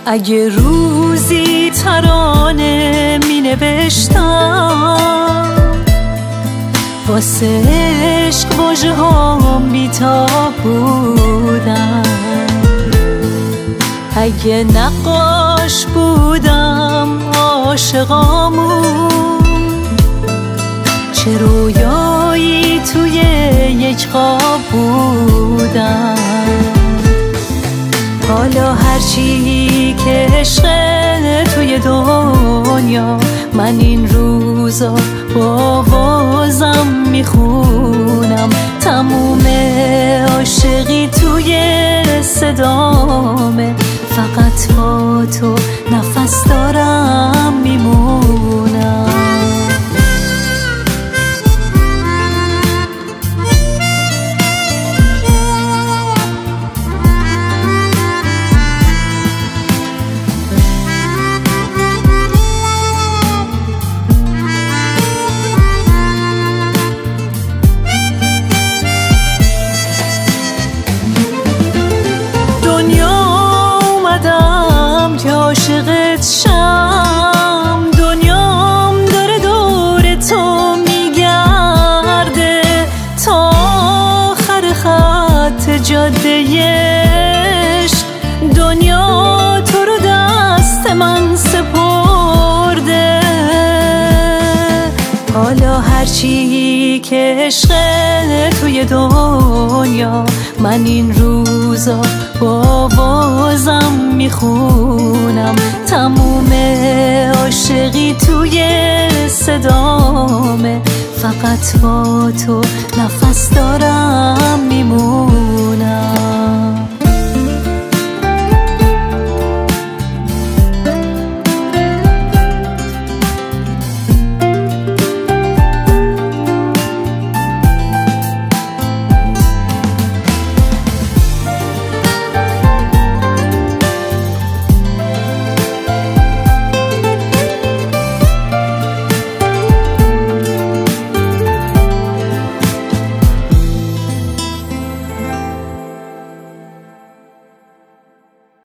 اگه روزی ترانه می نوشتم واسه عشق واژه ها بی‌تاب بودم، اگه نقاش بودم عاشقامون، چه رویایی توی یک خواب بودم. حالا هرچی که عشقه توی دنیا، من این روزا با آوازم میخونم. تموم عاشقی توی صدامه، فقط با تو نفس دارم میمونم. عاشقت شم، دنیام داره دور تو میگرده، تا آخر خط جاده عشق دنیا تو رو دست من سپرده. حالا هرچی که عشقه توی دنیا، من این روزا با آوازم میخونم. تموم عاشقی توی صدامه، فقط با تو نفس دارم میمونم.